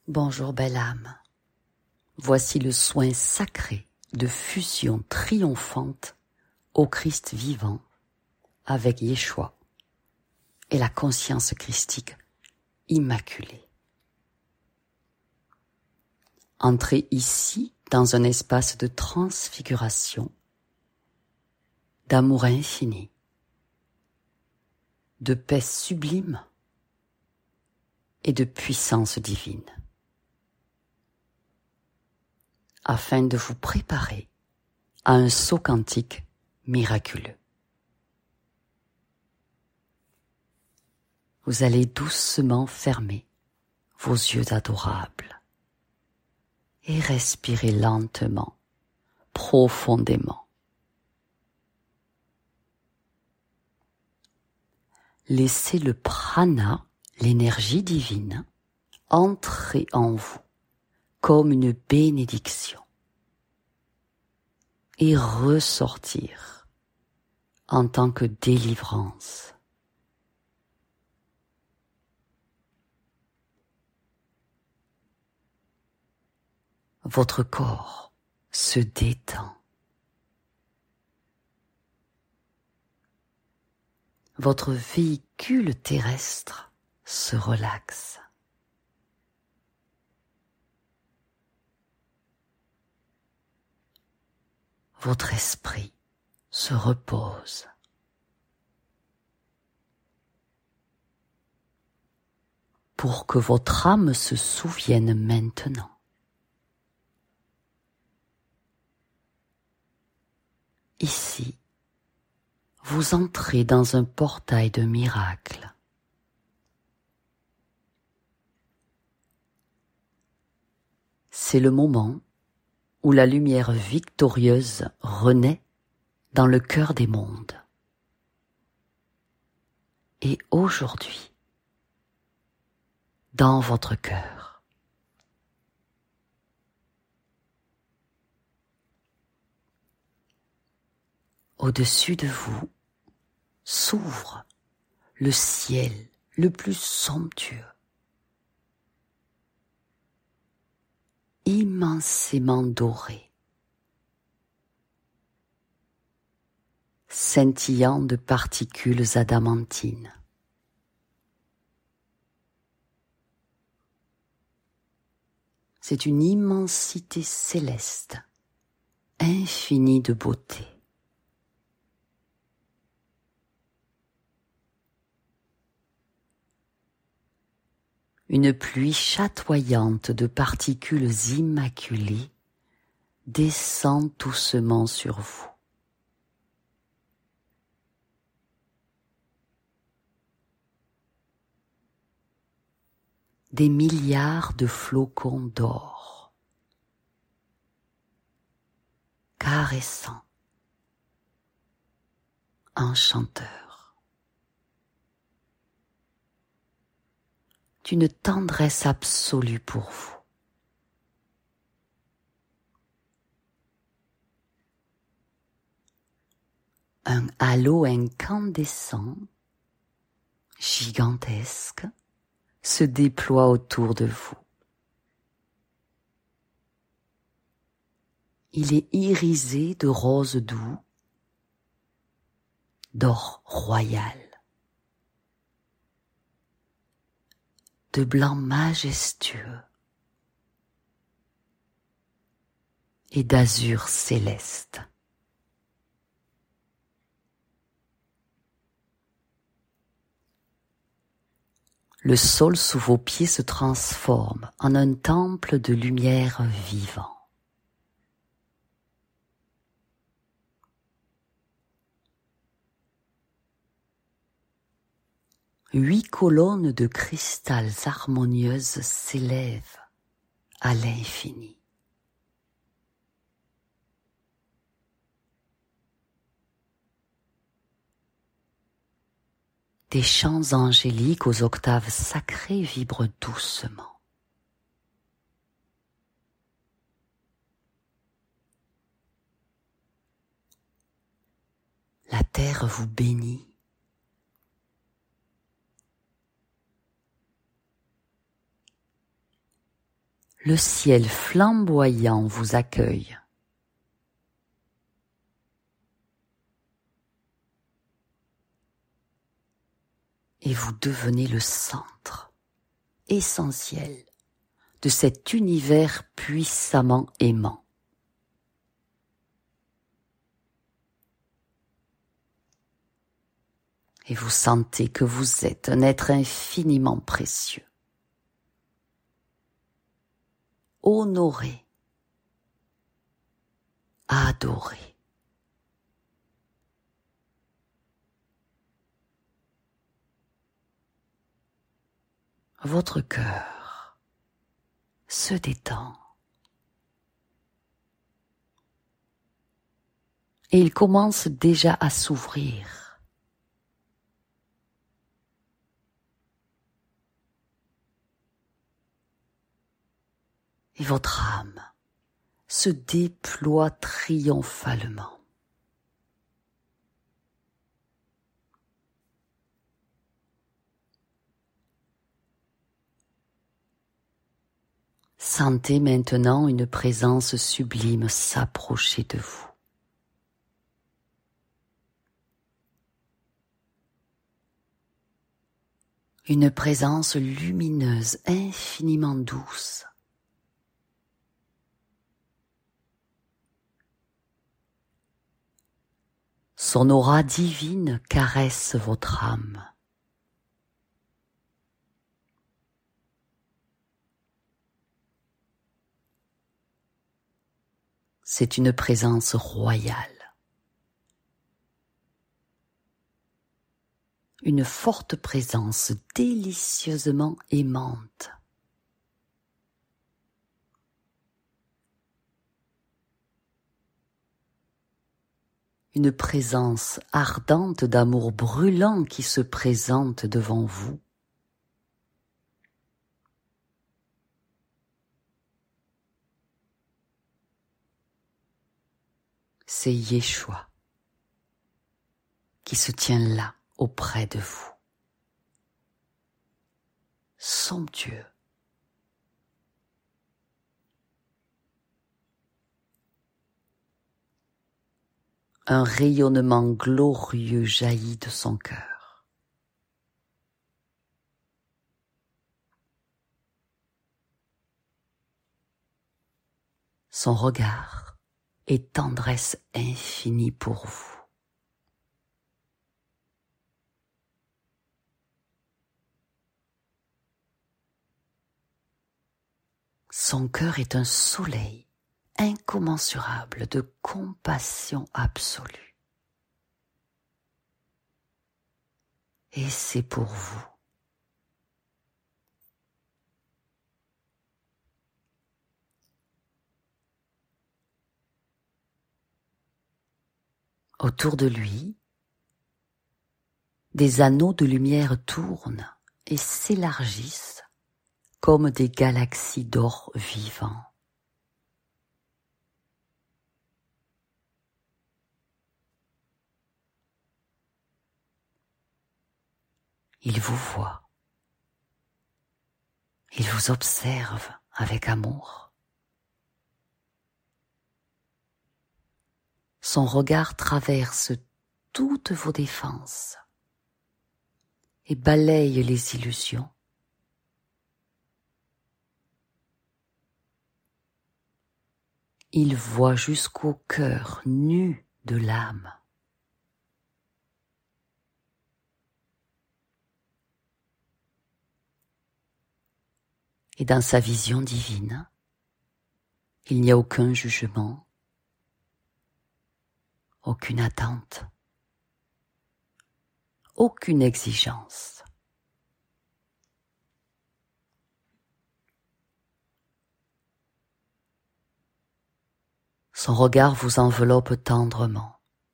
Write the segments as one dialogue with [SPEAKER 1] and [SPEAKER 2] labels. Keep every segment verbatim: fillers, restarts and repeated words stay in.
[SPEAKER 1] Bonjour belle âme, voici le soin sacré de fusion triomphante au Christ vivant avec Yeshua et la conscience christique immaculée. Entrez ici dans un espace de transfiguration, d'amour infini, de paix sublime et de puissance divine, afin de vous préparer à un saut quantique miraculeux. Vous allez doucement fermer vos yeux adorables et respirer lentement, profondément. Laissez le prana, l'énergie divine, entrer en vous comme une bénédiction et ressortir en tant que délivrance. Votre corps se détend. Votre véhicule terrestre se relaxe. Votre esprit se repose. Pour que votre âme se souvienne maintenant ici, vous entrez dans un portail de miracles. C'est le moment où la lumière victorieuse renaît dans le cœur des mondes. Et aujourd'hui, dans votre cœur, au-dessus de vous, s'ouvre le ciel le plus somptueux, immensément doré, scintillant de particules adamantines. C'est une immensité céleste, infinie de beauté. Une pluie chatoyante de particules immaculées descend doucement sur vous. Des milliards de flocons d'or, caressants, enchanteurs, d'une tendresse absolue pour vous. Un halo incandescent, gigantesque, se déploie autour de vous. Il est irisé de rose doux, d'or royal, de blanc majestueux et d'azur céleste. Le sol sous vos pieds se transforme en un temple de lumière vivant. Huit colonnes de cristal harmonieuses s'élèvent à l'infini. Des chants angéliques aux octaves sacrées vibrent doucement. La terre vous bénit. Le ciel flamboyant vous accueille. Et vous devenez le centre essentiel de cet univers puissamment aimant. Et vous sentez que vous êtes un être infiniment précieux, honoré, adoré. Votre cœur se détend et il commence déjà à s'ouvrir. Et votre âme se déploie triomphalement. Sentez maintenant une présence sublime s'approcher de vous. Une présence lumineuse, infiniment douce. Son aura divine caresse votre âme. C'est une présence royale. Une forte présence délicieusement aimante. Une présence ardente d'amour brûlant qui se présente devant vous. C'est Yeshua qui se tient là auprès de vous. Somptueux. Un rayonnement glorieux jaillit de son cœur. Son regard est tendresse infinie pour vous. Son cœur est un soleil incommensurable de compassion absolue. Et c'est pour vous. Autour de lui, des anneaux de lumière tournent et s'élargissent comme des galaxies d'or vivant. Il vous voit. Il vous observe avec amour. Son regard traverse toutes vos défenses et balaye les illusions. Il voit jusqu'au cœur nu de l'âme. Et dans sa vision divine, il n'y a aucun jugement, aucune attente, aucune exigence. Son regard vous enveloppe tendrement.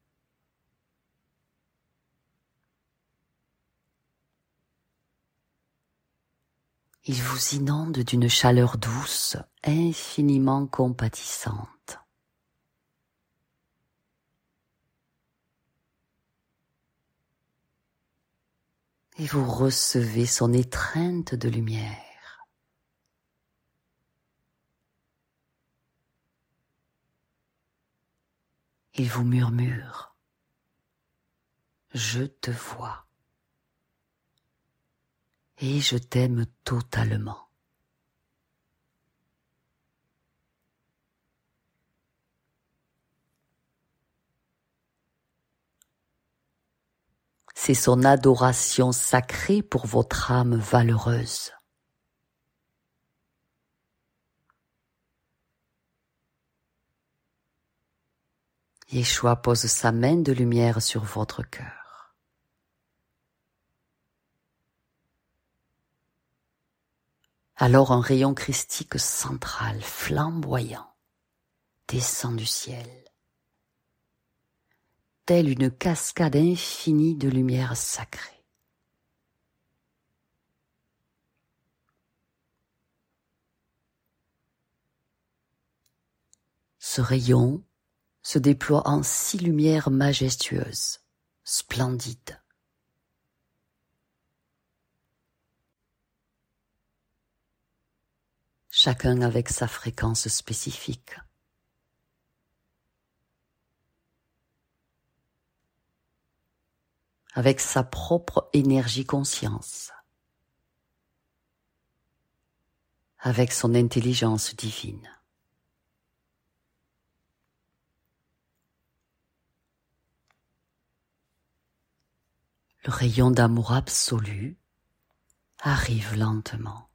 [SPEAKER 1] Il vous inonde d'une chaleur douce, infiniment compatissante. Et vous recevez son étreinte de lumière. Il vous murmure « Je te vois et je t'aime totalement ». C'est son adoration sacrée pour votre âme valeureuse. Yeshua pose sa main de lumière sur votre cœur. Alors un rayon christique central, flamboyant, descend du ciel, telle une cascade infinie de lumière sacrée. Ce rayon se déploie en six lumières majestueuses, splendides. Chacun avec sa fréquence spécifique. Avec sa propre énergie conscience. Avec son intelligence divine. Le rayon d'amour absolu arrive lentement.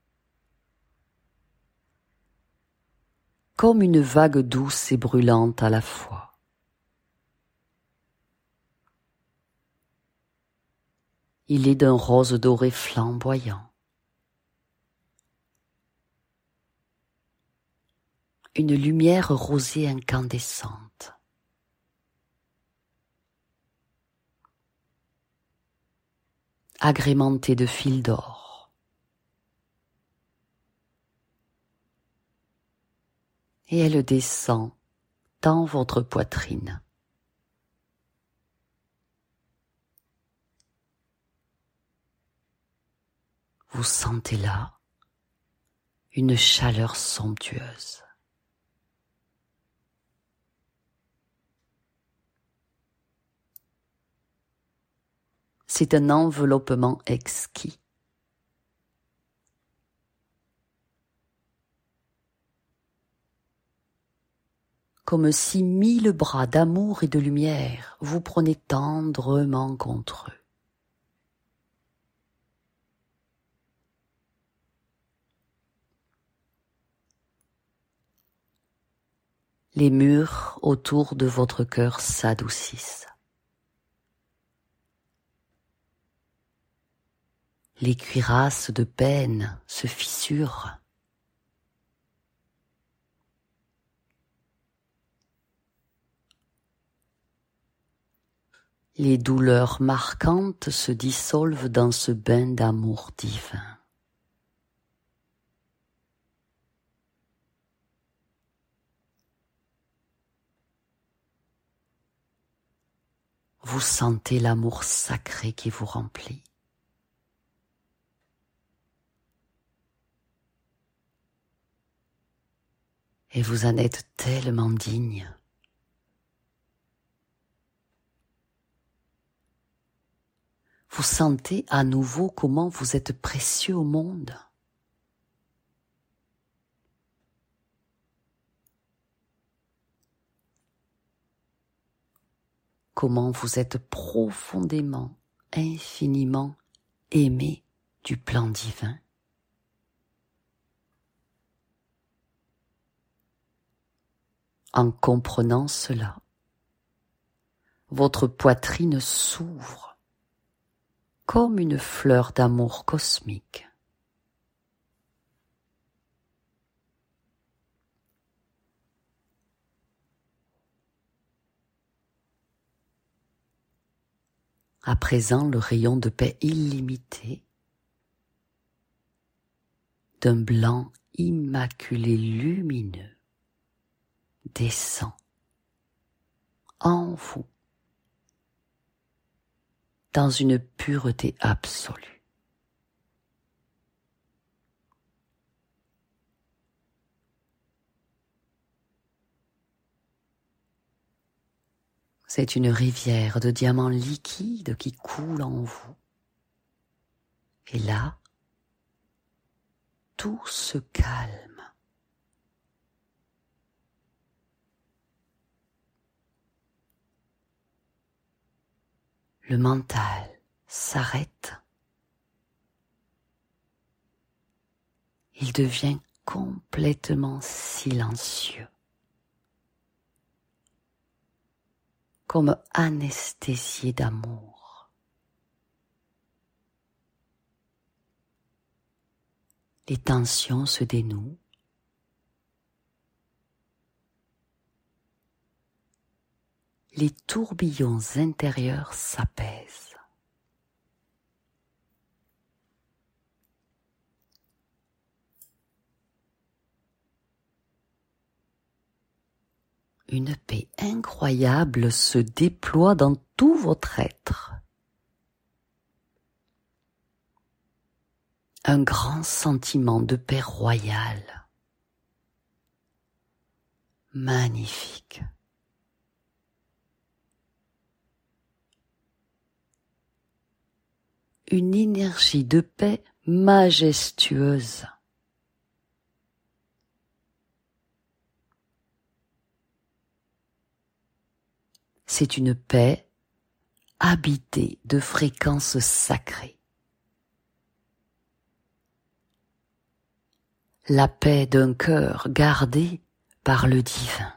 [SPEAKER 1] Comme une vague douce et brûlante à la fois. Il est d'un rose doré flamboyant. Une lumière rosée incandescente. Agrémentée de fils d'or. Et elle descend dans votre poitrine. Vous sentez là une chaleur somptueuse. C'est un enveloppement exquis. Comme si mille bras d'amour et de lumière vous prenaient tendrement contre eux. Les murs autour de votre cœur s'adoucissent. Les cuirasses de peine se fissurent. Les douleurs marquantes se dissolvent dans ce bain d'amour divin. Vous sentez l'amour sacré qui vous remplit. Et vous en êtes tellement digne. Vous sentez à nouveau comment vous êtes précieux au monde. Comment vous êtes profondément, infiniment aimé du plan divin. En comprenant cela, votre poitrine s'ouvre comme une fleur d'amour cosmique. À présent, le rayon de paix illimité, d'un blanc immaculé lumineux, descend en vous, dans une pureté absolue. C'est une rivière de diamants liquides qui coule en vous. Et là, tout se calme. Le mental s'arrête. Il devient complètement silencieux, comme anesthésié d'amour. Les tensions se dénouent. Les tourbillons intérieurs s'apaisent. Une paix incroyable se déploie dans tout votre être. Un grand sentiment de paix royale. Magnifique. Une énergie de paix majestueuse. C'est une paix habitée de fréquences sacrées. La paix d'un cœur gardé par le divin.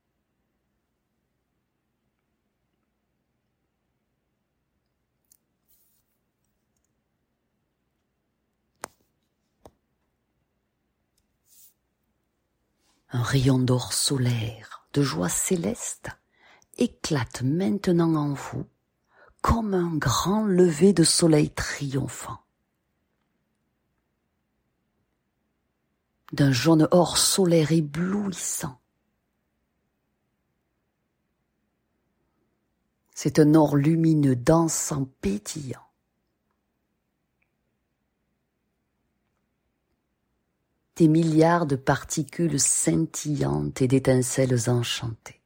[SPEAKER 1] Un rayon d'or solaire, de joie céleste, éclate maintenant en vous comme un grand lever de soleil triomphant. D'un jaune or solaire éblouissant. C'est un or lumineux, dansant, pétillant. Des milliards de particules scintillantes et d'étincelles enchantées.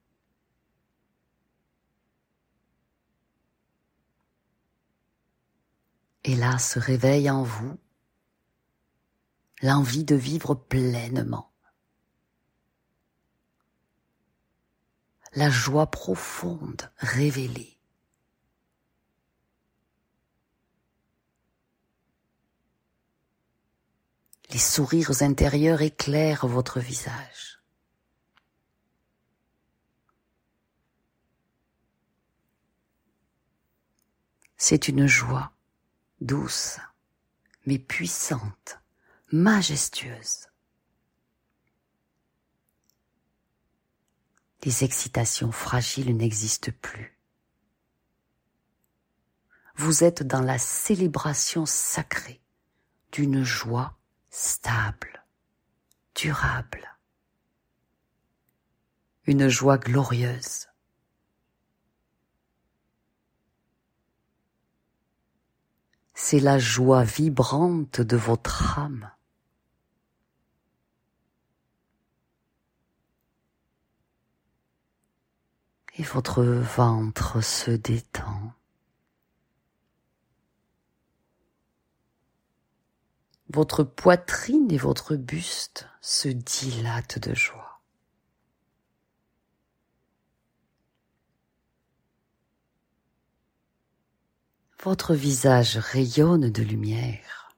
[SPEAKER 1] Et là se réveille en vous l'envie de vivre pleinement. La joie profonde révélée. Les sourires intérieurs éclairent votre visage. C'est une joie douce, mais puissante, majestueuse. Les excitations fragiles n'existent plus. Vous êtes dans la célébration sacrée d'une joie stable, durable. Une joie glorieuse. C'est la joie vibrante de votre âme. Et votre ventre se détend. Votre poitrine et votre buste se dilatent de joie. Votre visage rayonne de lumière.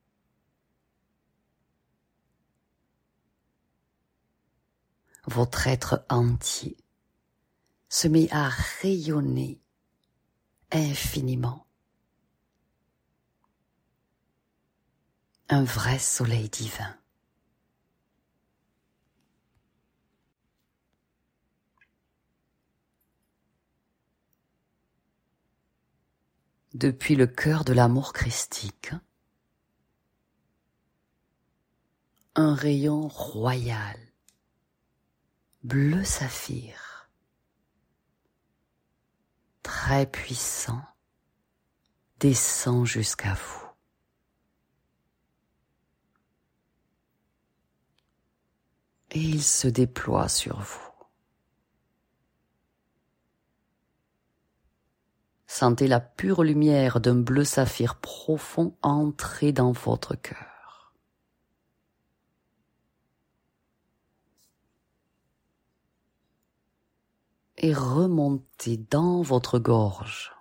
[SPEAKER 1] Votre être entier se met à rayonner infiniment. Un vrai soleil divin. Depuis le cœur de l'amour christique, un rayon royal, bleu saphir, très puissant, descend jusqu'à vous. Et il se déploie sur vous. Sentez la pure lumière d'un bleu saphir profond entrer dans votre cœur. Et remonter dans votre gorge.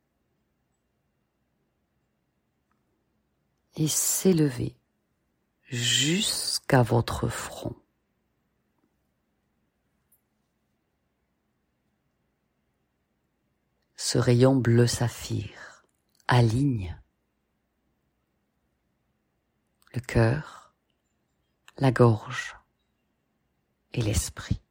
[SPEAKER 1] Et s'élever jusqu'à votre front. Ce rayon bleu saphir aligne le cœur, la gorge et l'esprit.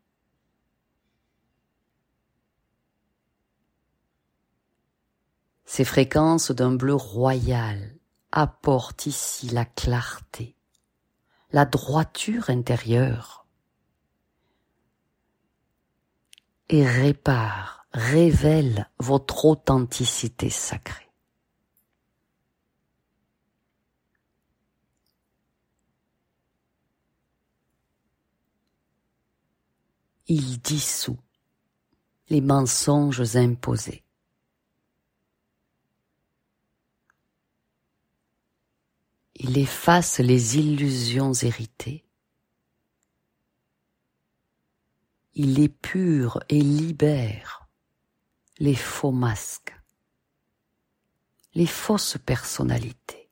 [SPEAKER 1] Ces fréquences d'un bleu royal apportent ici la clarté, la droiture intérieure et réparent, révèlent votre authenticité sacrée. Il dissout les mensonges imposés. Il efface les illusions héritées. Il épure et libère les faux masques, les fausses personnalités.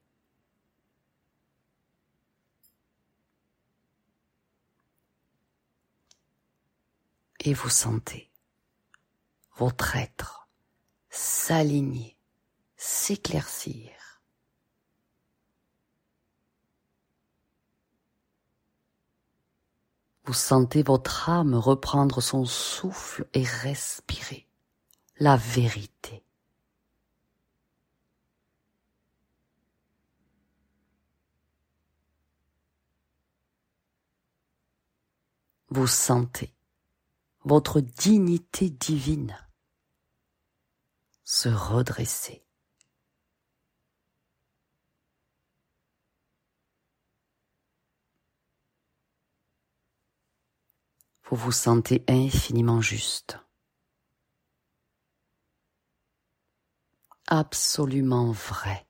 [SPEAKER 1] Et vous sentez votre être s'aligner, s'éclaircir. Vous sentez votre âme reprendre son souffle et respirer la vérité. Vous sentez votre dignité divine se redresser. Vous vous sentez infiniment juste, absolument vrai.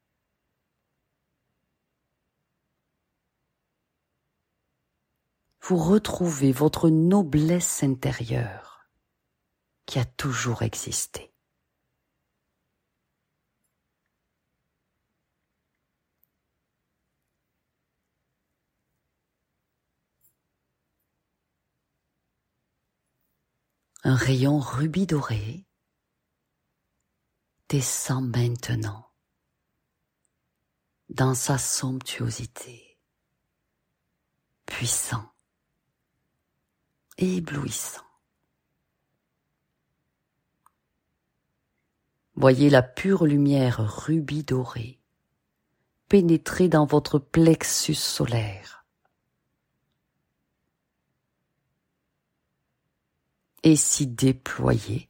[SPEAKER 1] Vous retrouvez votre noblesse intérieure qui a toujours existé. Un rayon rubis doré descend maintenant dans sa somptuosité, puissant, éblouissant. Voyez la pure lumière rubis dorée pénétrer dans votre plexus solaire et s'y déployer.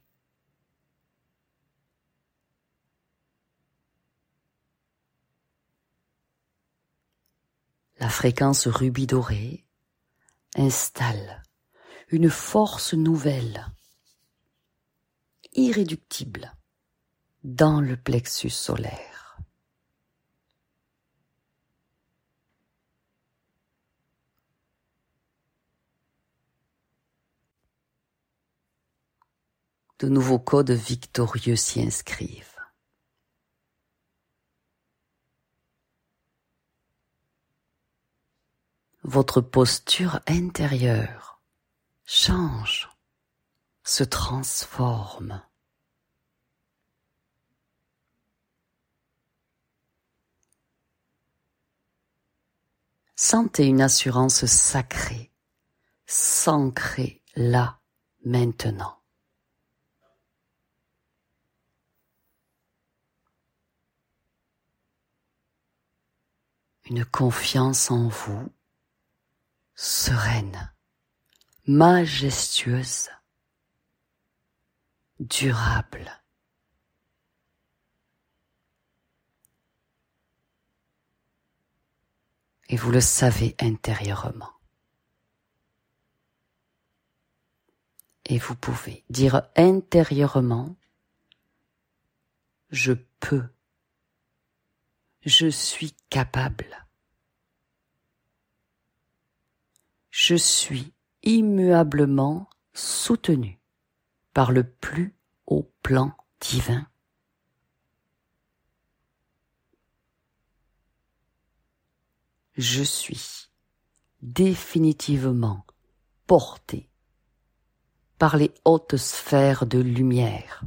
[SPEAKER 1] La fréquence rubis dorée installe une force nouvelle, irréductible, dans le plexus solaire. De nouveaux codes victorieux s'y inscrivent. Votre posture intérieure change, se transforme. Sentez une assurance sacrée, s'ancrer là, maintenant. Une confiance en vous, sereine, majestueuse, durable. Et vous le savez intérieurement. Et vous pouvez dire intérieurement Je peux. Je suis capable. Je suis immuablement soutenu par le plus haut plan divin. Je suis définitivement porté par les hautes sphères de lumière.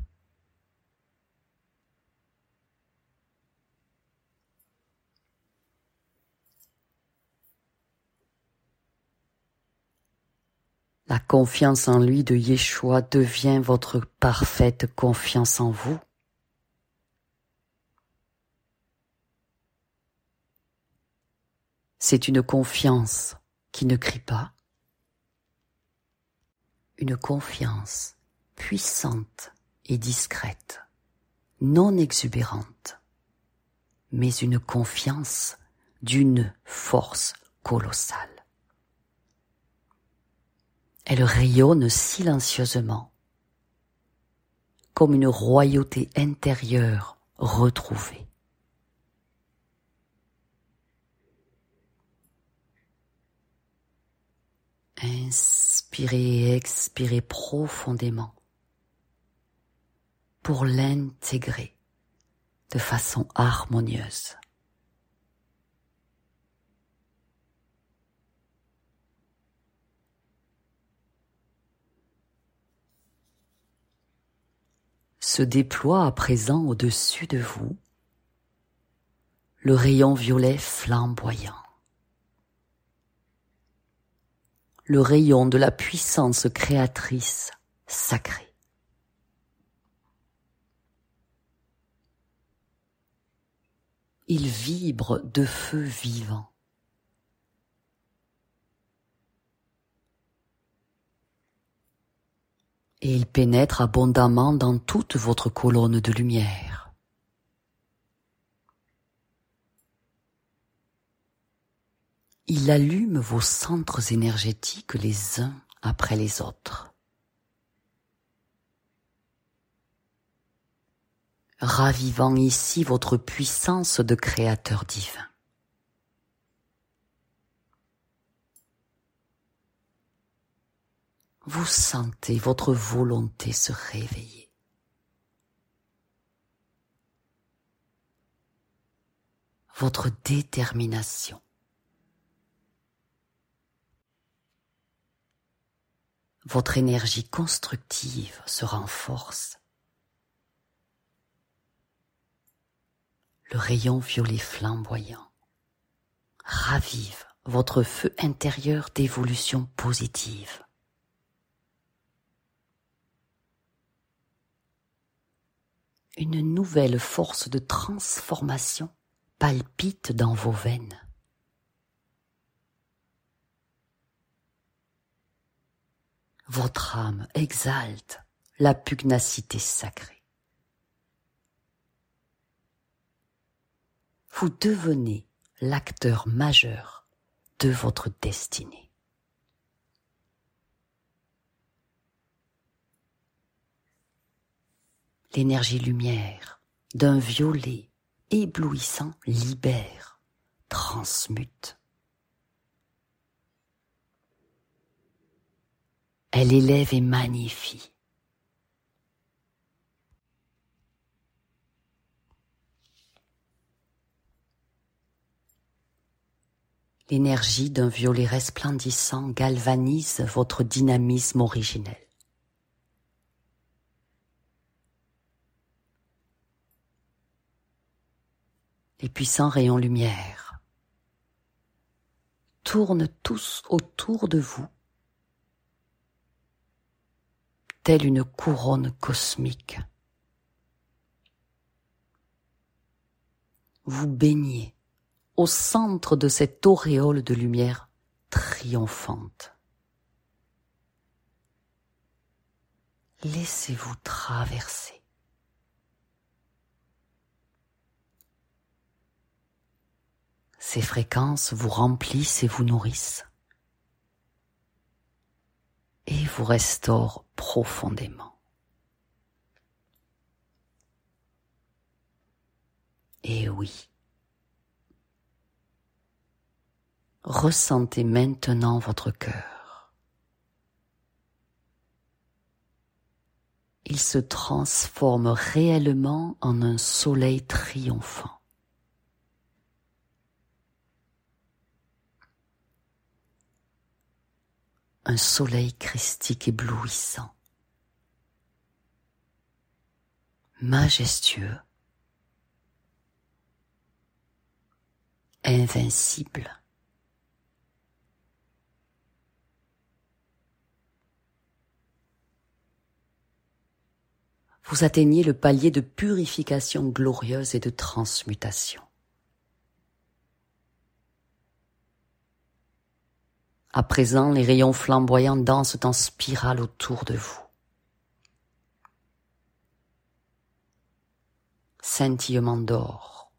[SPEAKER 1] La confiance en lui de Yeshua devient votre parfaite confiance en vous. C'est une confiance qui ne crie pas, une confiance puissante et discrète, non exubérante, mais une confiance d'une force colossale. Elle rayonne silencieusement, comme une royauté intérieure retrouvée. Inspirez et expirez profondément pour l'intégrer de façon harmonieuse. Se déploie à présent au-dessus de vous le rayon violet flamboyant. Le rayon de la puissance créatrice sacrée. Il vibre de feu vivant. Et il pénètre abondamment dans toute votre colonne de lumière. Il allume vos centres énergétiques les uns après les autres, ravivant ici votre puissance de créateur divin. Vous sentez votre volonté se réveiller. Votre détermination. Votre énergie constructive se renforce. Le rayon violet flamboyant ravive votre feu intérieur d'évolution positive. Une nouvelle force de transformation palpite dans vos veines. Votre âme exalte la pugnacité sacrée. Vous devenez l'acteur majeur de votre destinée. L'énergie lumière d'un violet éblouissant libère, transmute. Elle élève et magnifie. L'énergie d'un violet resplendissant galvanise votre dynamisme originel. Les puissants rayons lumière tournent tous autour de vous, telle une couronne cosmique. Vous baignez au centre de cette auréole de lumière triomphante. Laissez-vous traverser. Ces fréquences vous remplissent et vous nourrissent et vous restaurent profondément. Et oui. Ressentez maintenant votre cœur. Il se transforme réellement en un soleil triomphant. Un soleil christique éblouissant, majestueux, invincible. Vous atteignez le palier de purification glorieuse et de transmutation. À présent, les rayons flamboyants dansent en spirale autour de vous. Scintillement d'or,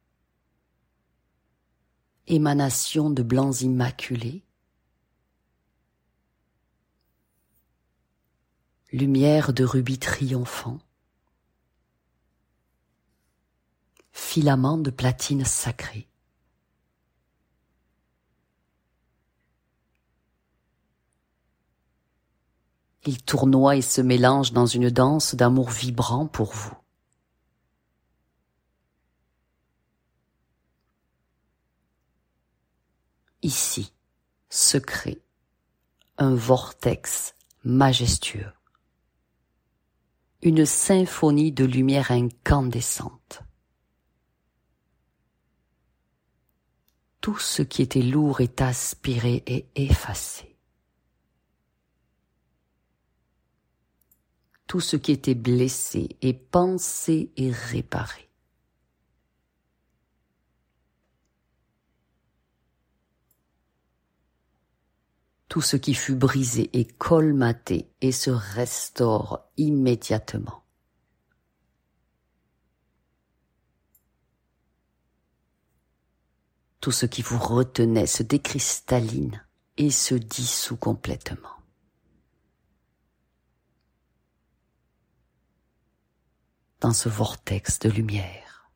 [SPEAKER 1] émanation de blancs immaculés, lumière de rubis triomphant, filaments de platine sacrée. Ils tournoient et se mélangent dans une danse d'amour vibrant pour vous. Ici, se crée un vortex majestueux, une symphonie de lumière incandescente. Tout ce qui était lourd est aspiré et effacé. Tout ce qui était blessé est pensé et réparé. Tout ce qui fut brisé est colmaté et se restaure immédiatement. Tout ce qui vous retenait se décristalline et se dissout complètement. Dans ce vortex de lumière,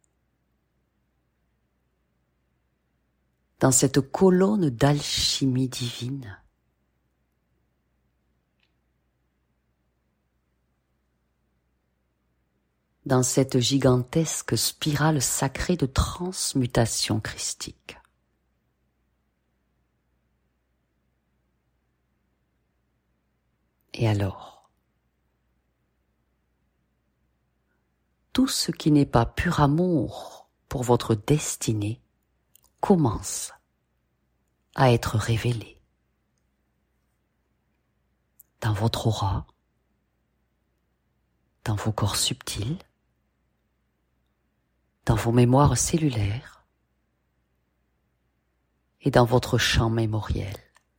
[SPEAKER 1] dans cette colonne d'alchimie divine, dans cette gigantesque spirale sacrée de transmutation christique. Et alors, tout ce qui n'est pas pur amour pour votre destinée commence à être révélé. Dans votre aura, dans vos corps subtils, dans vos mémoires cellulaires et dans votre champ mémoriel.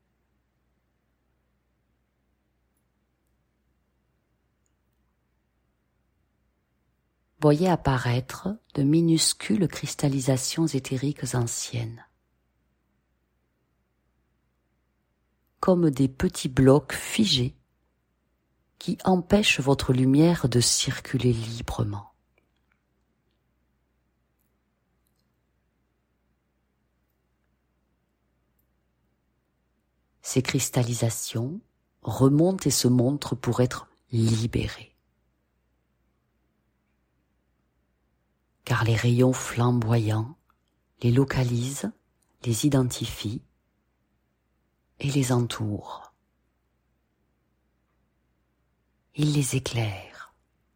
[SPEAKER 1] Voyez apparaître de minuscules cristallisations éthériques anciennes, comme des petits blocs figés qui empêchent votre lumière de circuler librement. Ces cristallisations remontent et se montrent pour être libérées. Car les rayons flamboyants les localisent, les identifient et les entourent. Ils les éclairent.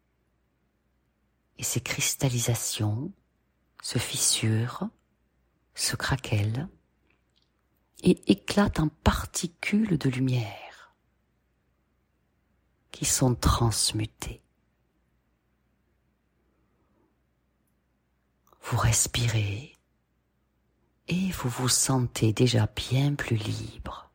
[SPEAKER 1] Et ces cristallisations se fissurent, se craquellent et éclatent en particules de lumière qui sont transmutées. Vous respirez et vous vous sentez déjà bien plus libre.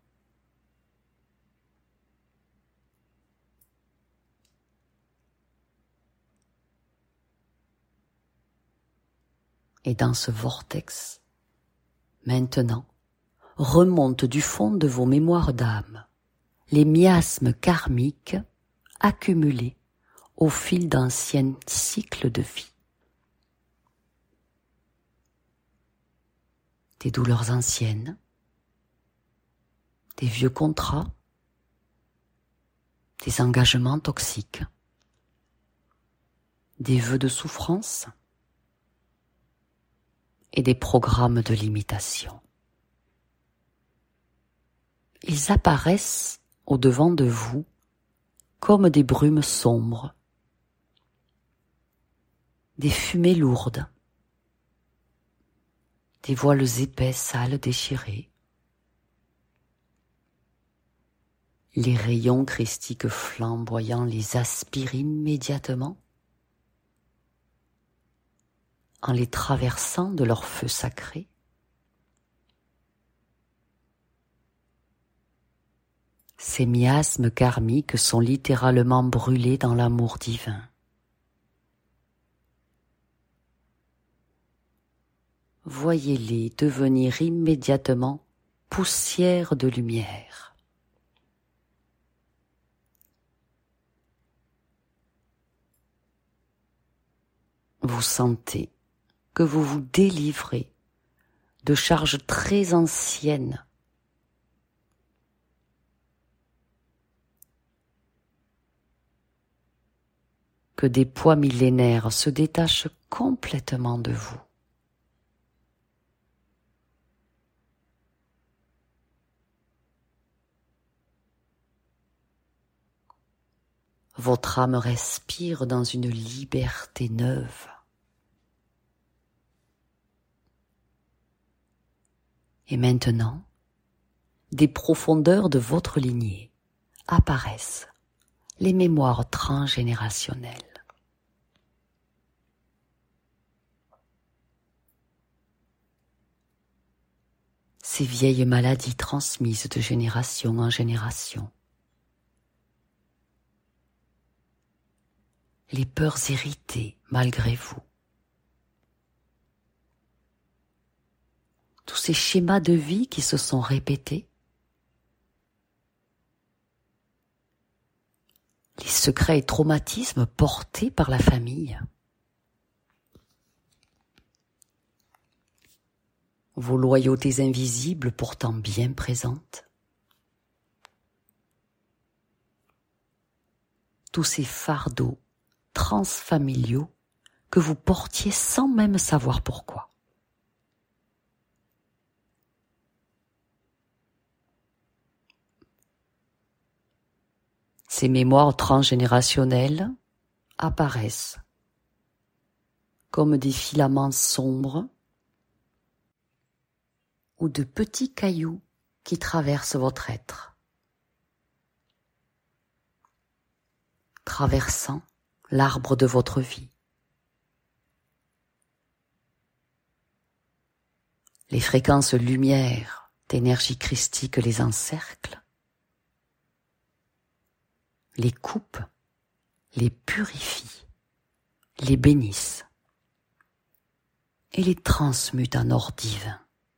[SPEAKER 1] Et dans ce vortex, maintenant, remontent du fond de vos mémoires d'âme les miasmes karmiques accumulés au fil d'anciens cycles de vie. des douleurs anciennes, des vieux contrats, des engagements toxiques, des vœux de souffrance et des programmes de limitation. Ils apparaissent au-devant de vous comme des brumes sombres, des fumées lourdes, des voiles épais, sales, déchirés. Les rayons christiques flamboyants les aspirent immédiatement en les traversant de leur feu sacré. Ces miasmes karmiques sont littéralement brûlés dans l'amour divin. Voyez-les devenir immédiatement poussière de lumière. Vous sentez que vous vous délivrez de charges très anciennes que des poids millénaires se détachent complètement de vous. Votre âme respire dans une liberté neuve. Et maintenant, des profondeurs de votre lignée apparaissent les mémoires transgénérationnelles. Ces vieilles maladies transmises de génération en génération. Les peurs héritées malgré vous. Tous ces schémas de vie qui se sont répétés. Les secrets et traumatismes portés par la famille. Vos loyautés invisibles pourtant bien présentes. Tous ces fardeaux transfamiliaux que vous portiez sans même savoir pourquoi. Ces mémoires transgénérationnelles apparaissent comme des filaments sombres ou de petits cailloux qui traversent votre être, traversant l'arbre de votre vie. Les fréquences lumière d'énergie christique les encerclent, les coupent, les purifient, les bénissent et les transmutent en or divin.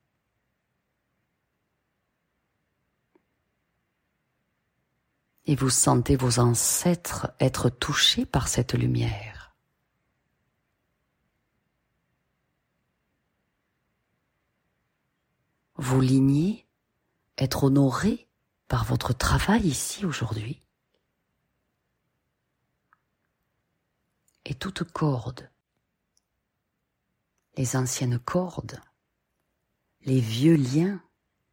[SPEAKER 1] Et vous sentez vos ancêtres être touchés par cette lumière. Vos lignées être honorées par votre travail ici aujourd'hui. Et toute corde, les anciennes cordes, les vieux liens,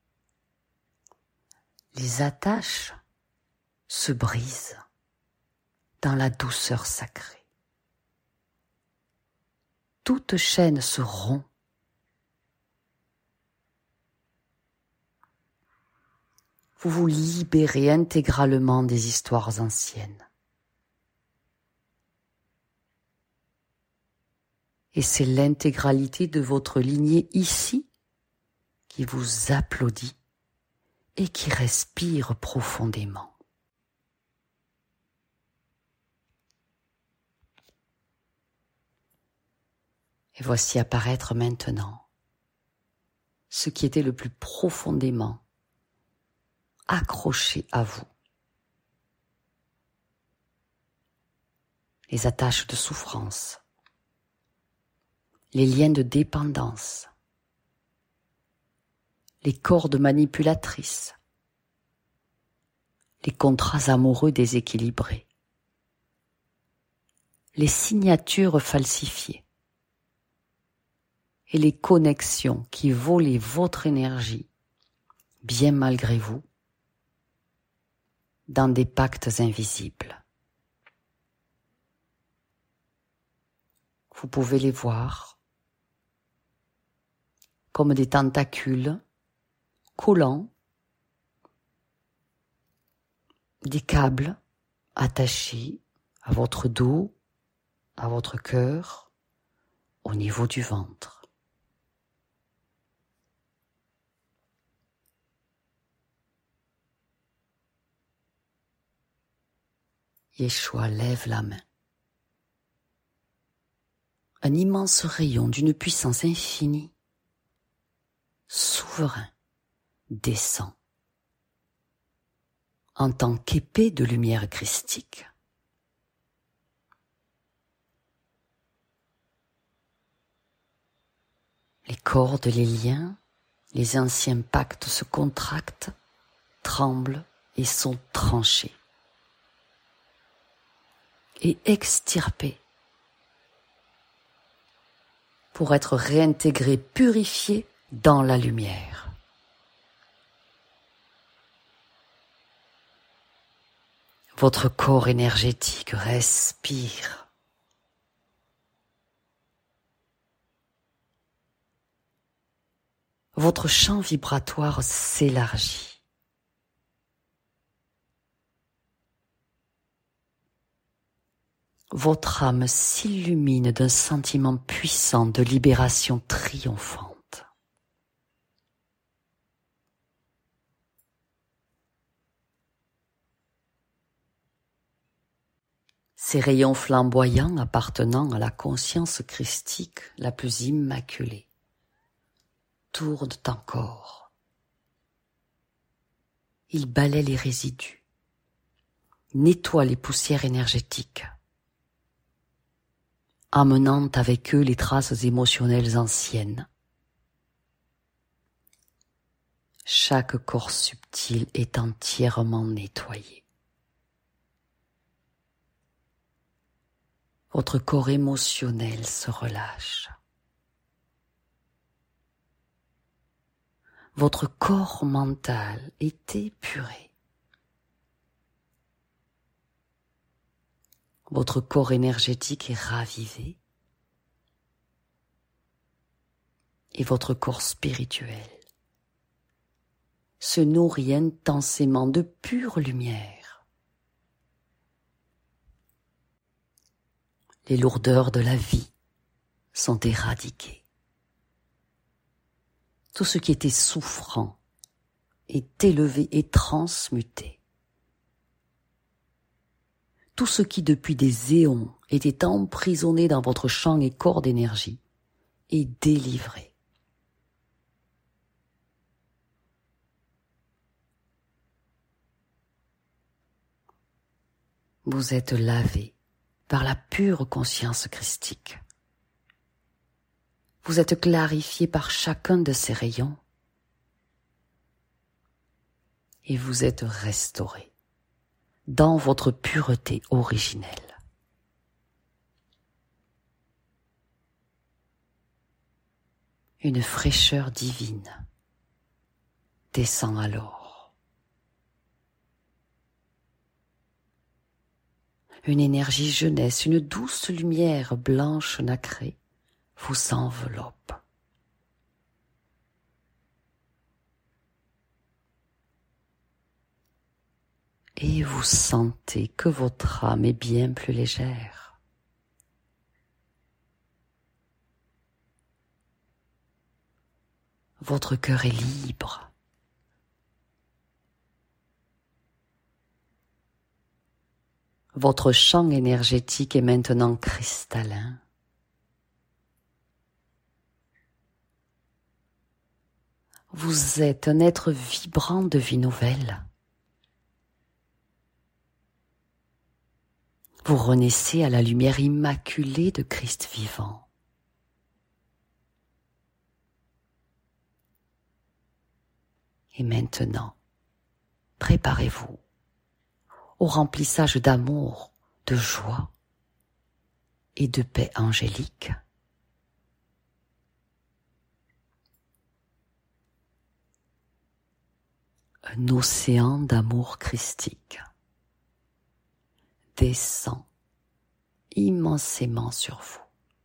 [SPEAKER 1] les attaches se brisent dans la douceur sacrée. Toute chaîne se rompt. Vous vous libérez intégralement des histoires anciennes. Et c'est l'intégralité de votre lignée ici qui vous applaudit et qui respire profondément. Et voici apparaître maintenant ce qui était le plus profondément accroché à vous. Les attaches de souffrance, les liens de dépendance, les cordes manipulatrices, les contrats amoureux déséquilibrés, les signatures falsifiées et les connexions qui volaient votre énergie, bien malgré vous, dans des pactes invisibles. Vous pouvez les voir comme des tentacules collants, des câbles attachés à votre dos, à votre cœur, au niveau du ventre. Yeshua lève la main. Un immense rayon d'une puissance infinie, souverain, descend en tant qu'épée de lumière christique. Les cordes, les liens, les anciens pactes se contractent, tremblent et sont tranchés et extirpés pour être réintégrés, purifiés dans la lumière. Votre corps énergétique respire. Votre champ vibratoire s'élargit. Votre âme s'illumine d'un sentiment puissant de libération triomphante. Ces rayons flamboyants appartenant à la conscience christique la plus immaculée tournent encore. Ils balaient les résidus, nettoient les poussières énergétiques, amenant avec eux les traces émotionnelles anciennes. Chaque corps subtil est entièrement nettoyé. Votre corps émotionnel se relâche. Votre corps mental est épuré. Votre corps énergétique est ravivé. Et votre corps spirituel se nourrit intensément de pure lumière. Les lourdeurs de la vie sont éradiquées. Tout ce qui était souffrant est élevé et transmuté. Tout ce qui depuis des éons était emprisonné dans votre champ et corps d'énergie est délivré. Vous êtes lavé par la pure conscience christique. Vous êtes clarifié par chacun de ces rayons et vous êtes restauré dans votre pureté originelle. Une fraîcheur divine descend alors. Une énergie jeunesse, une douce lumière blanche nacrée vous enveloppe. Et vous sentez que votre âme est bien plus légère. Votre cœur est libre. Votre champ énergétique est maintenant cristallin. Vous êtes un être vibrant de vie nouvelle. Vous renaissez à la lumière immaculée de Christ vivant. Et maintenant, préparez-vous au remplissage d'amour, de joie et de paix angélique. Un océan d'amour christique descend immensément sur vous.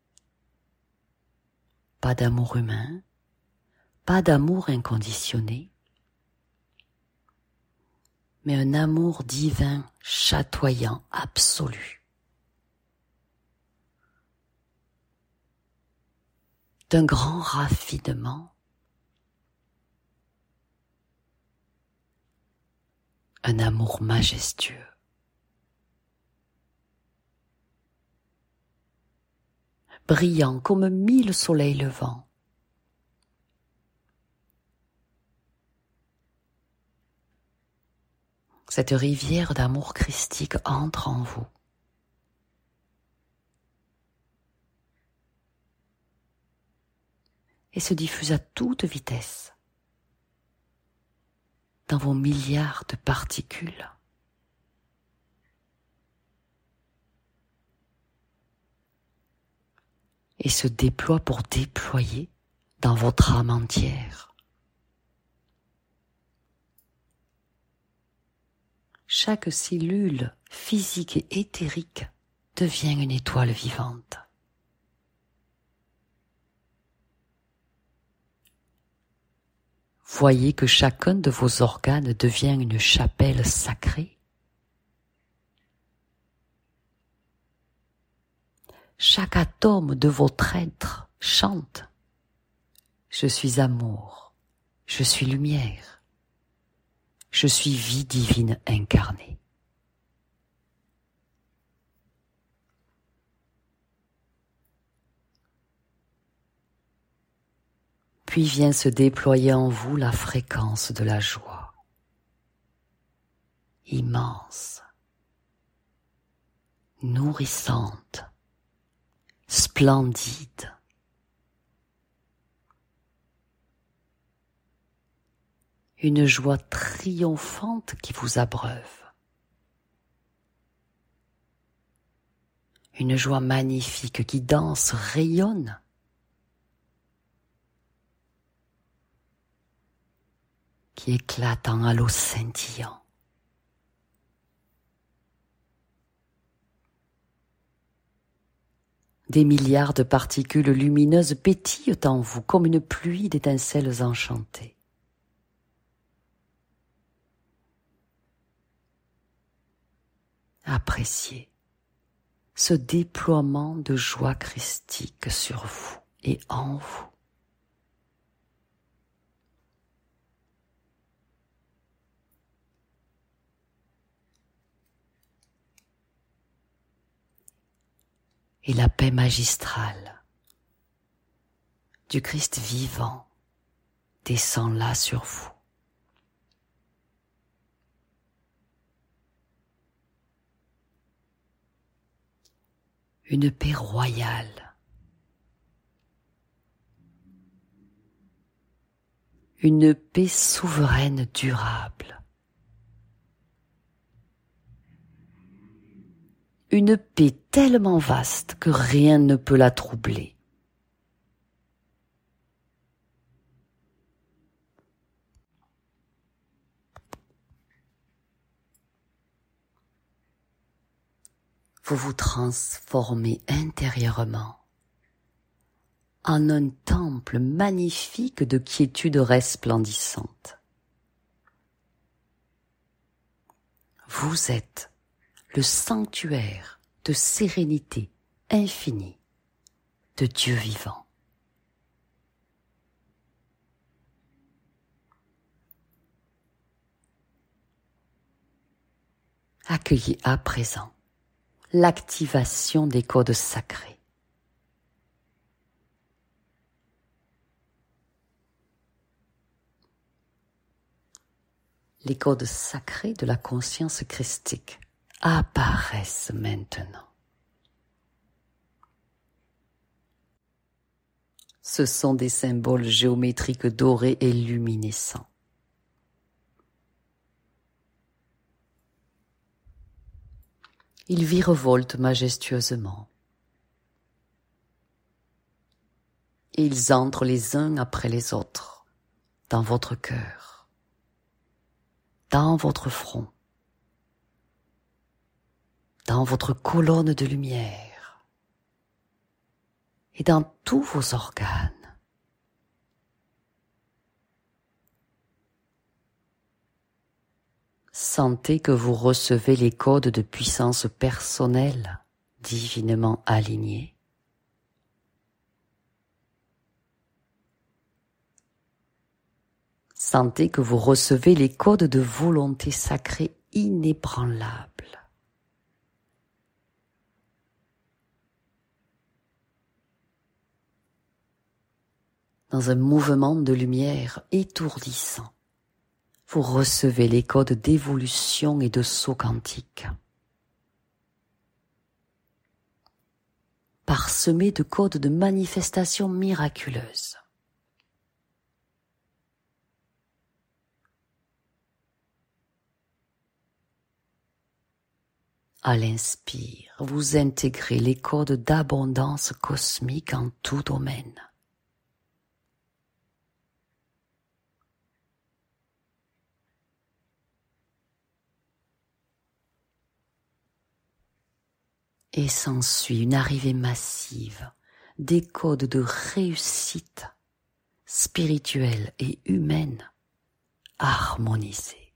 [SPEAKER 1] Pas d'amour humain, pas d'amour inconditionné, mais un amour divin, chatoyant, absolu. D'un grand raffinement, un amour majestueux. Brillant comme mille soleils levants. Cette rivière d'amour christique entre en vous. Et se diffuse à toute vitesse dans vos milliards de particules. Et se déploie pour déployer dans votre âme entière. Chaque cellule physique et éthérique devient une étoile vivante. Voyez que chacun de vos organes devient une chapelle sacrée. Chaque atome de votre être chante « Je suis amour, je suis lumière, je suis vie divine incarnée ». Puis vient se déployer en vous la fréquence de la joie, immense, nourrissante, splendide. Une joie triomphante qui vous abreuve. Une joie magnifique qui danse, rayonne. Qui éclate en halos scintillants. Des milliards de particules lumineuses pétillent en vous comme une pluie d'étincelles enchantées. Appréciez ce déploiement de joie christique sur vous et en vous. Et la paix magistrale du Christ vivant descend là sur vous. Une paix royale, une paix souveraine durable, une paix tellement vaste que rien ne peut la troubler. Vous vous transformez intérieurement en un temple magnifique de quiétude resplendissante. Vous êtes le sanctuaire de sérénité infinie de Dieu vivant. Accueillez à présent l'activation des codes sacrés. Les codes sacrés de la conscience christique apparaissent maintenant. Ce sont des symboles géométriques dorés et luminescents. Ils virevoltent majestueusement. Et ils entrent les uns après les autres dans votre cœur, dans votre front, dans votre colonne de lumière et dans tous vos organes. Sentez que vous recevez les codes de puissance personnelle divinement alignés. Sentez que vous recevez les codes de volonté sacrée inébranlables. Dans un mouvement de lumière étourdissant, vous recevez les codes d'évolution et de saut quantique. Parsemés de codes de manifestation miraculeuse. À l'inspire, vous intégrez les codes d'abondance cosmique en tout domaine. Et s'ensuit une arrivée massive des codes de réussite spirituelle et humaine harmonisés.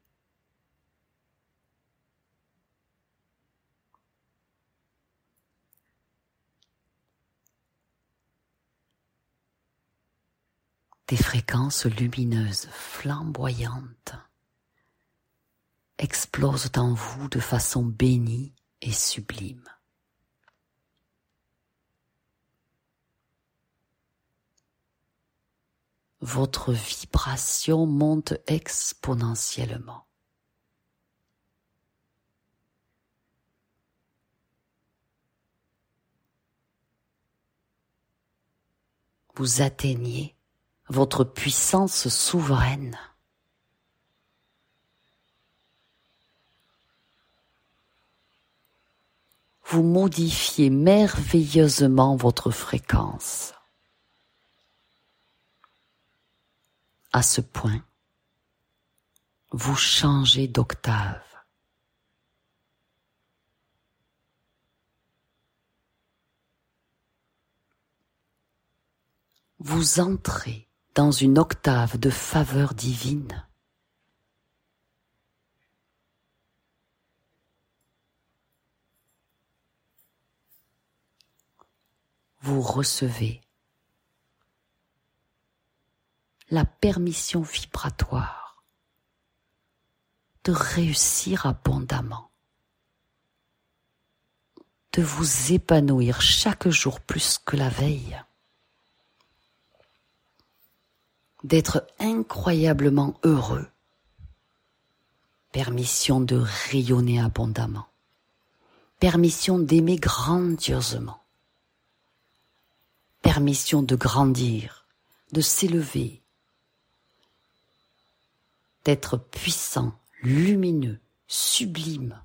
[SPEAKER 1] Des fréquences lumineuses flamboyantes explosent en vous de façon bénie et sublime. Votre vibration monte exponentiellement. Vous atteignez votre puissance souveraine. Vous modifiez merveilleusement votre fréquence. À ce point, vous changez d'octave. Vous entrez dans une octave de faveur divine. Vous recevez la permission vibratoire de réussir abondamment, de vous épanouir chaque jour plus que la veille, d'être incroyablement heureux, permission de rayonner abondamment, permission d'aimer grandiosement, permission de grandir, de s'élever, d'être puissant, lumineux, sublime.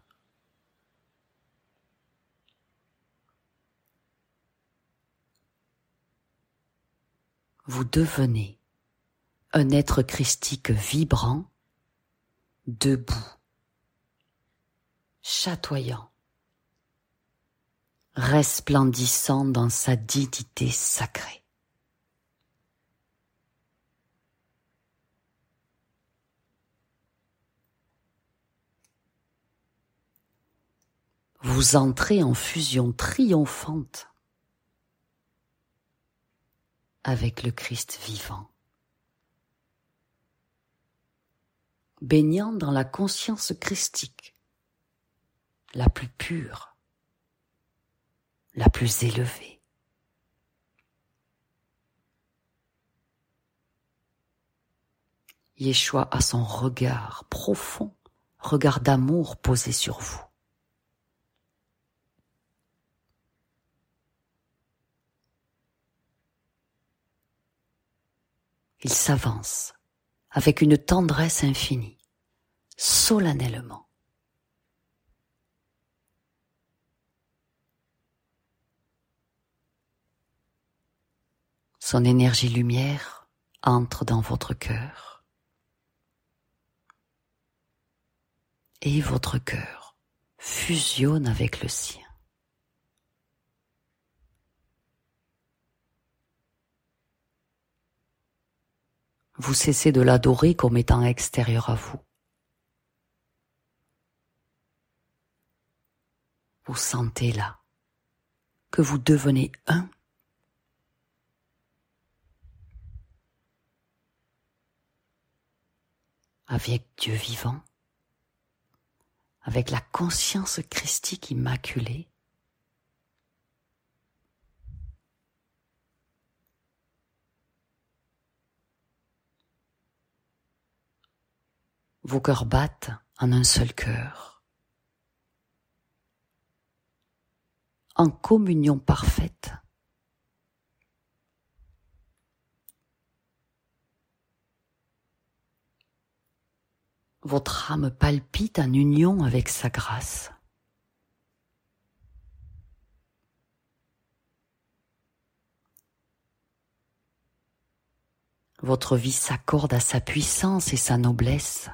[SPEAKER 1] Vous devenez un être christique vibrant, debout, chatoyant, resplendissant dans sa dignité sacrée. Vous entrez en fusion triomphante avec le Christ vivant, baignant dans la conscience christique, la plus pure, la plus élevée. Yeshua a son regard profond, regard d'amour posé sur vous. Il s'avance avec une tendresse infinie, solennellement. Son énergie lumière entre dans votre cœur et votre cœur fusionne avec le sien. Vous cessez de l'adorer comme étant extérieur à vous. Vous sentez là que vous devenez un avec Dieu vivant, avec la conscience christique immaculée, vos cœurs battent en un seul cœur, en communion parfaite. Votre âme palpite en union avec sa grâce. Votre vie s'accorde à sa puissance et sa noblesse.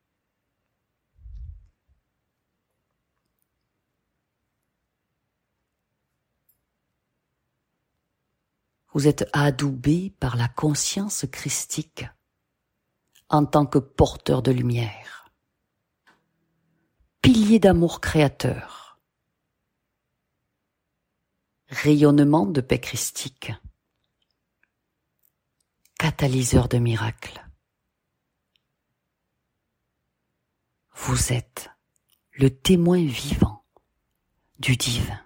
[SPEAKER 1] Vous êtes adoubé par la conscience christique en tant que porteur de lumière, pilier d'amour créateur, rayonnement de paix christique, catalyseur de miracles. Vous êtes le témoin vivant du divin.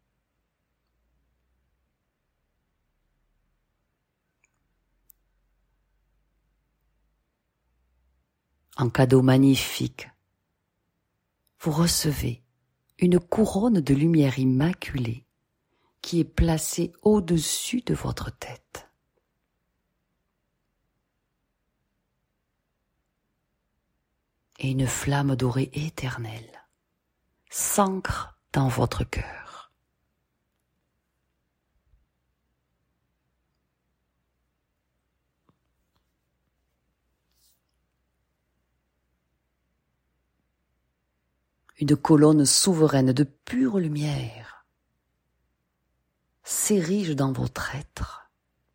[SPEAKER 1] En cadeau magnifique, vous recevez une couronne de lumière immaculée qui est placée au-dessus de votre tête. Et une flamme dorée éternelle s'ancre dans votre cœur. Une colonne souveraine de pure lumière s'érige dans votre être.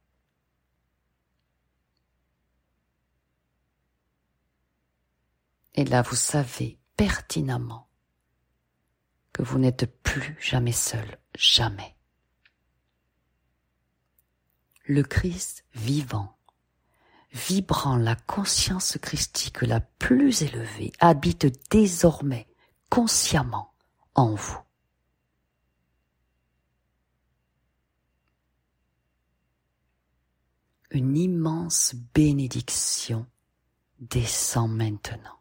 [SPEAKER 1] Et là, vous savez pertinemment que vous n'êtes plus jamais seul, jamais. Le Christ vivant, vibrant la conscience christique la plus élevée, habite désormais consciemment en vous. Une immense bénédiction descend maintenant.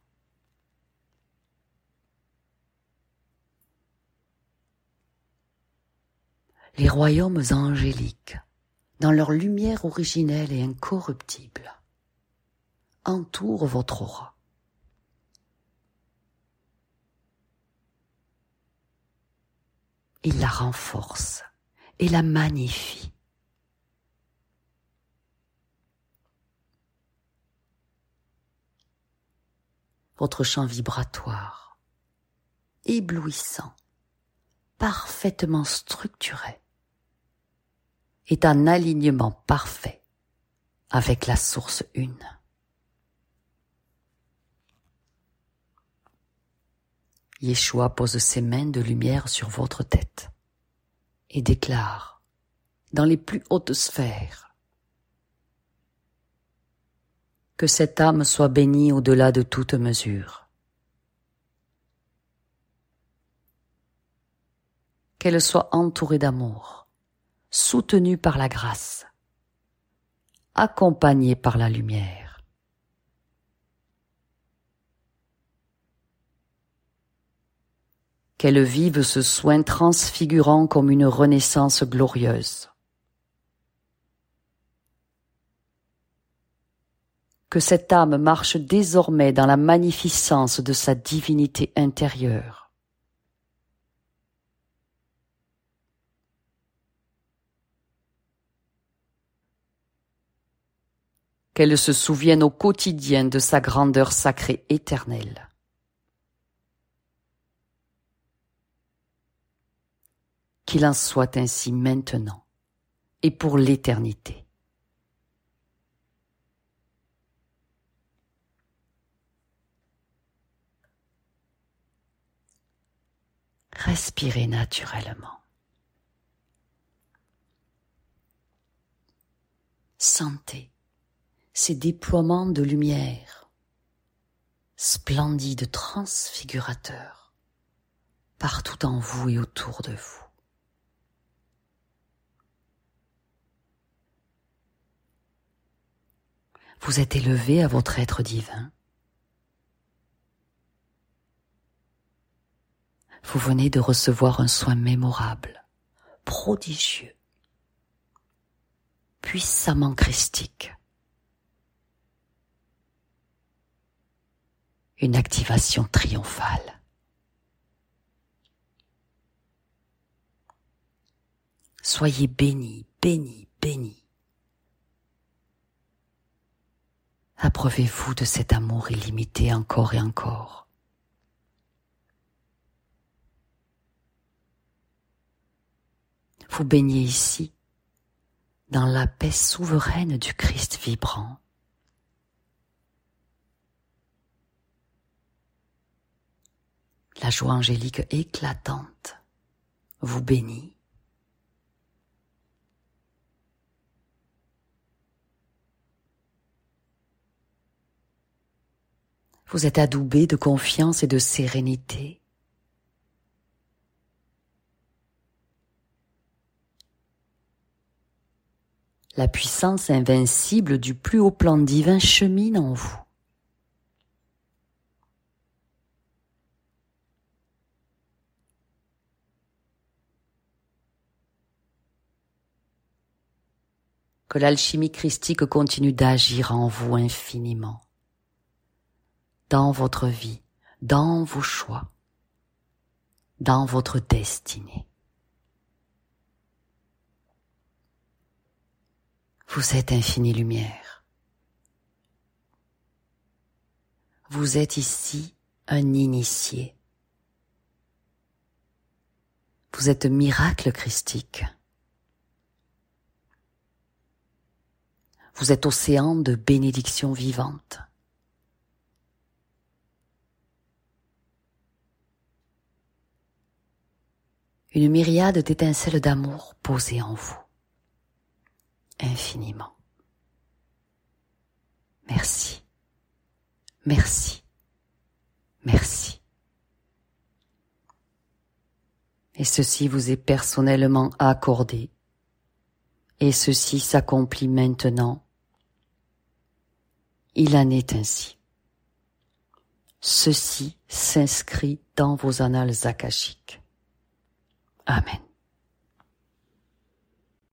[SPEAKER 1] Les royaumes angéliques, dans leur lumière originelle et incorruptible, entourent votre aura. Il la renforce et la magnifie. Votre champ vibratoire, éblouissant, parfaitement structuré, est en alignement parfait avec la source une. Yeshua pose ses mains de lumière sur votre tête et déclare dans les plus hautes sphères que cette âme soit bénie au-delà de toute mesure, qu'elle soit entourée d'amour, soutenue par la grâce, accompagnée par la lumière. Qu'elle vive ce soin transfigurant comme une renaissance glorieuse. Que cette âme marche désormais dans la magnificence de sa divinité intérieure. qu'elle se souvienne au quotidien de sa grandeur sacrée éternelle. Qu'il en soit ainsi maintenant et pour l'éternité. Respirez naturellement. Sentez ces déploiements de lumière, splendides, transfigurateurs, partout en vous et autour de vous. Vous êtes élevé à votre être divin. Vous venez de recevoir un soin mémorable, prodigieux, puissamment christique. Une activation triomphale. Soyez bénis, bénis, bénis. Abreuvez-vous de cet amour illimité encore et encore. Vous baignez ici dans la paix souveraine du Christ vibrant. La joie angélique éclatante vous bénit. Vous êtes adoubé de confiance et de sérénité. La puissance invincible du plus haut plan divin chemine en vous. Que l'alchimie christique continue d'agir en vous infiniment, dans votre vie, dans vos choix, dans votre destinée. Vous êtes infinie lumière. Vous êtes ici un initié. Vous êtes miracle christique. Vous êtes océan de bénédictions vivantes. Une myriade d'étincelles d'amour posées en vous. Infiniment. Merci. Merci. Merci. Et ceci vous est personnellement accordé. Et ceci s'accomplit maintenant. Il en est ainsi. Ceci s'inscrit dans vos annales akashiques. Amen.